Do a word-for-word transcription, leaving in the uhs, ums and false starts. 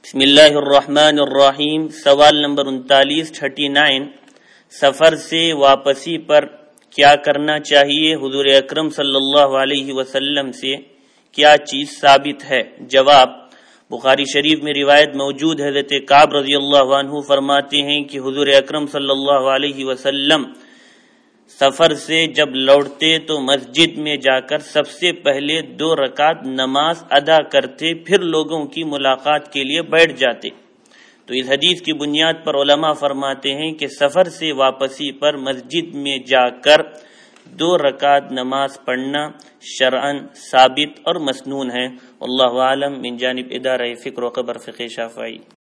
बिस्मिल्लाहिर्रहमानिर्रहीम। सवाल नंबर उनतालीस थर्टी नाइन, सफर से वापसी पर क्या करना चाहिए? हुजूर अकरम सल्लल्लाहु अलैहि वसल्लम से क्या चीज साबित है? जवाब, बुखारी शरीफ में रिवायत मौजूद है। हज़रत काब रज़ियल्लाहु अन्हु फरमाते हैं कि हुजूर अकरम सल्लल्लाहु अलैहि वसल्लम सफर से जब लौटते तो मस्जिद में जाकर सबसे पहले दो रकात नमाज अदा करते, फिर लोगों की मुलाकात के लिए बैठ जाते। तो इस हदीस की बुनियाद पर उलमा फरमाते हैं कि सफर से वापसी पर मस्जिद में जाकर दो रकात नमाज पढ़ना शरअन साबित और मसनून है। अल्लाहु आलम। मिन जानिब इदारा फ़िक्र व ख़बर फ़िक़्ह शाफ़ई।